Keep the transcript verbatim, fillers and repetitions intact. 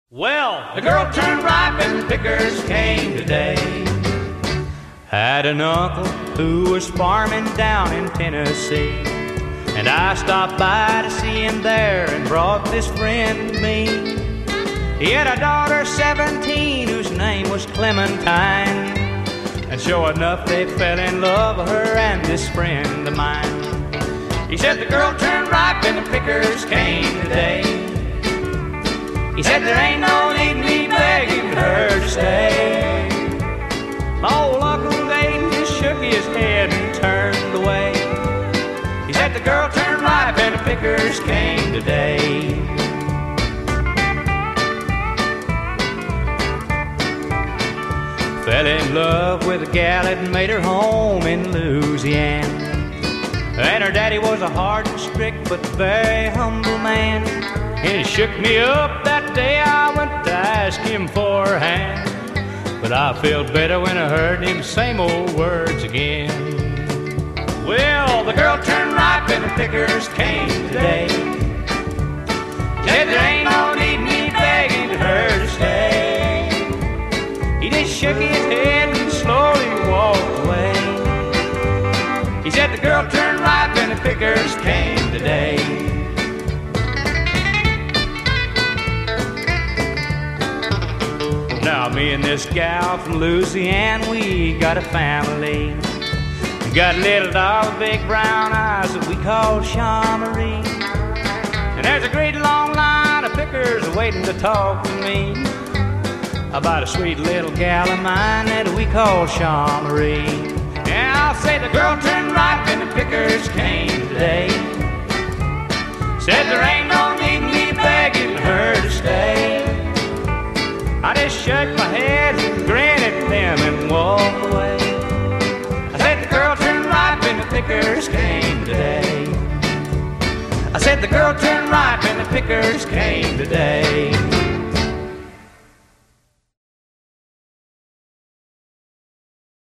Well, the girl turned ripe and the pickers came today. Had an uncle who was farming down in Tennessee, and I stopped by to see him there and brought this friend to me. He had a daughter seventeen whose name was Clementine, and sure enough they fell in love with her and this friend of mine. He said the girl turned ripe and the pickers came today. He said there ain't no need me begging her to stay. My old Uncle Dave just shook his head and turned away. He said the girl turned ripe and the pickers came today. Fell in love with a gal that made her home in Louisiana, and her daddy was a hard and strict but very humble man. And he shook me up that day I went to ask him for a hand, but I felt better when I heard him same old words again. Well, the girl turned ripe and the pickers came today. Said there ain't no need me begging her to stay. He just shook his head and slowly walked away. He said the girl turned ripe and the pickers came today. Now me and this gal from Louisiana, we got a family. We got a little dog with big brown eyes that we call Shaw-Marie. And there's a great long line of pickers waiting to talk to me about a sweet little gal of mine that we call Shaw-Marie. And I'll say the girl turned ripe and the pickers came today. Said there ain't no need me begging her to stay. I just shook my head and grinned at them and walked away. I said the girl turned ripe and the pickers came today. I said the girl turned ripe and the pickers came today.